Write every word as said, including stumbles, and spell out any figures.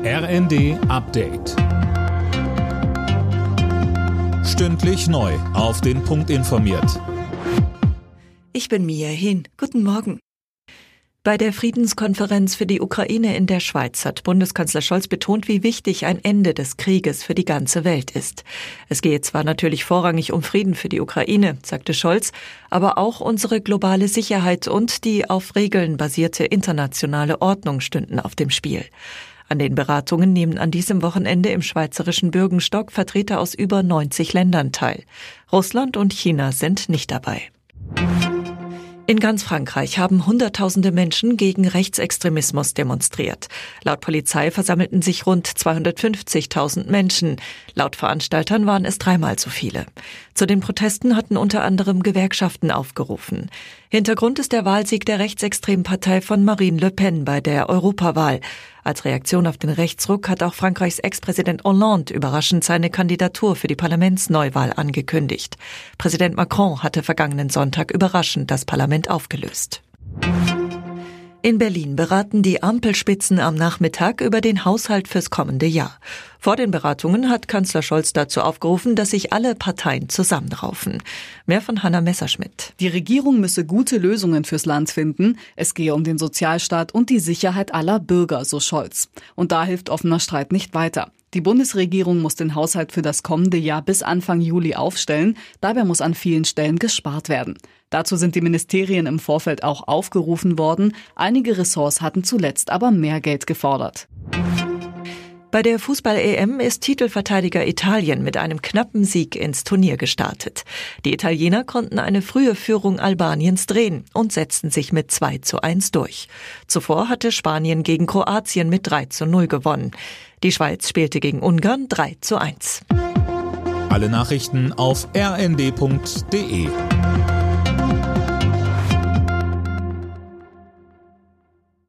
R N D Update. Stündlich neu auf den Punkt informiert. Ich bin Mia Hin. Guten Morgen. Bei der Friedenskonferenz für die Ukraine in der Schweiz hat Bundeskanzler Scholz betont, wie wichtig ein Ende des Krieges für die ganze Welt ist. Es gehe zwar natürlich vorrangig um Frieden für die Ukraine, sagte Scholz, aber auch unsere globale Sicherheit und die auf Regeln basierte internationale Ordnung stünden auf dem Spiel. An den Beratungen nehmen an diesem Wochenende im schweizerischen Bürgenstock Vertreter aus über neunzig Ländern teil. Russland und China sind nicht dabei. In ganz Frankreich haben Hunderttausende Menschen gegen Rechtsextremismus demonstriert. Laut Polizei versammelten sich rund zweihundertfünfzigtausend Menschen. Laut Veranstaltern waren es dreimal so viele. Zu den Protesten hatten unter anderem Gewerkschaften aufgerufen. Hintergrund ist der Wahlsieg der rechtsextremen Partei von Marine Le Pen bei der Europawahl. Als Reaktion auf den Rechtsruck hat auch Frankreichs Ex-Präsident Hollande überraschend seine Kandidatur für die Parlamentsneuwahl angekündigt. Präsident Macron hatte vergangenen Sonntag überraschend das Parlament aufgelöst. In Berlin beraten die Ampelspitzen am Nachmittag über den Haushalt fürs kommende Jahr. Vor den Beratungen hat Kanzler Scholz dazu aufgerufen, dass sich alle Parteien zusammenraufen. Mehr von Hanna Messerschmidt. Die Regierung müsse gute Lösungen fürs Land finden. Es gehe um den Sozialstaat und die Sicherheit aller Bürger, so Scholz. Und da hilft offener Streit nicht weiter. Die Bundesregierung muss den Haushalt für das kommende Jahr bis Anfang Juli aufstellen. Dabei muss an vielen Stellen gespart werden. Dazu sind die Ministerien im Vorfeld auch aufgerufen worden. Einige Ressorts hatten zuletzt aber mehr Geld gefordert. Bei der Fußball-E M ist Titelverteidiger Italien mit einem knappen Sieg ins Turnier gestartet. Die Italiener konnten eine frühe Führung Albaniens drehen und setzten sich mit zwei zu eins durch. Zuvor hatte Spanien gegen Kroatien mit drei zu null gewonnen. Die Schweiz spielte gegen Ungarn drei zu eins. Alle Nachrichten auf r n d punkt d e.